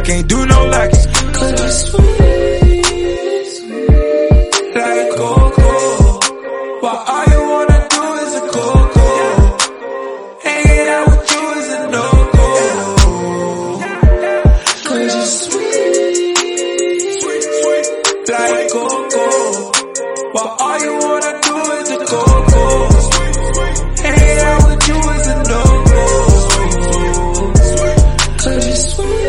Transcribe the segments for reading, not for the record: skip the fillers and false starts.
can't do no lacking. Cause you're sweet, like cocoa. While all you wanna do is a cocoa. Hanging out with you is a no-go. Cause you're sweet, like cocoa. While all you wanna do is a cocoa. Hanging out with you is a no-go. Cause you're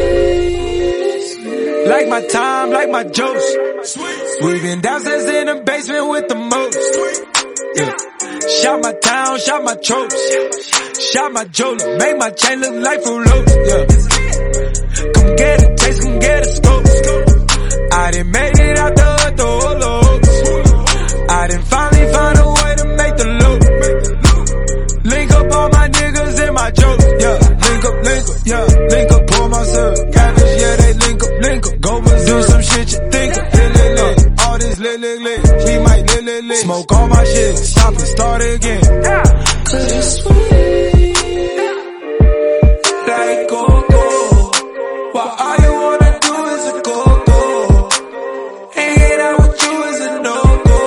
sweet, like my time, like my jokes. We've been downstairs in the basement with the most. Yeah. Shot my town, shot my tropes. Shot my jeweler, made my chain look like Fruit Loops. Yeah. Come get a taste, come get a scope. I done made it out the hood, the whole. I done finally found a way to make the loop. Link up all my niggas in my jokes. Yeah. Link up, yeah. Link up, pour myself. Cabbage, yeah, they link up. Go do some shit you think of. Lit. All this lit. We might lit. Smoke all my shit. Stop and start again. Cause you're sweet, like cocoa. While all you wanna do is a cocoa. Hanging out with you is a no-go.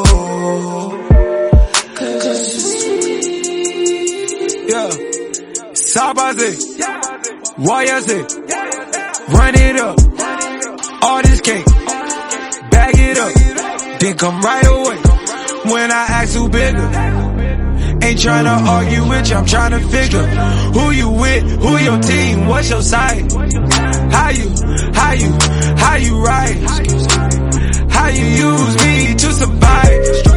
Cause you're sweet. Yeah. Sabase. Wayase. Run it up. All this cake. Bag it up. Then come right away. When I ask who bigger. Ain't tryna argue with you, I'm tryna figure who you with, who your team, what's your side? How you ride? How you use me to survive?